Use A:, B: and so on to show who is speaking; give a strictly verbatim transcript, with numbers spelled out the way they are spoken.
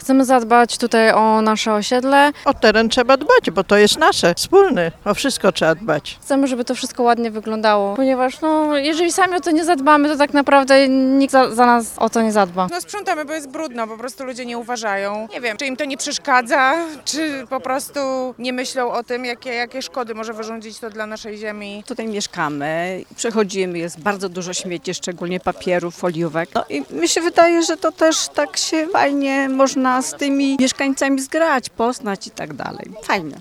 A: Chcemy zadbać tutaj o nasze osiedle.
B: O teren trzeba dbać, bo to jest nasze, wspólny. O wszystko trzeba dbać.
A: Chcemy, żeby to wszystko ładnie wyglądało, ponieważ no, jeżeli sami o to nie zadbamy, to tak naprawdę nikt za, za nas o to nie zadba.
C: No sprzątamy, bo jest brudno, po prostu ludzie nie uważają. Nie wiem, czy im to nie przeszkadza, czy po prostu nie myślą o tym, jakie, jakie szkody może wyrządzić to dla naszej ziemi.
D: Tutaj mieszkamy, przechodzimy, jest bardzo dużo śmieci, szczególnie papieru, foliówek. No i mi się wydaje, że to też tak się fajnie można z tymi mieszkańcami zgrać, poznać i tak dalej. Fajnie.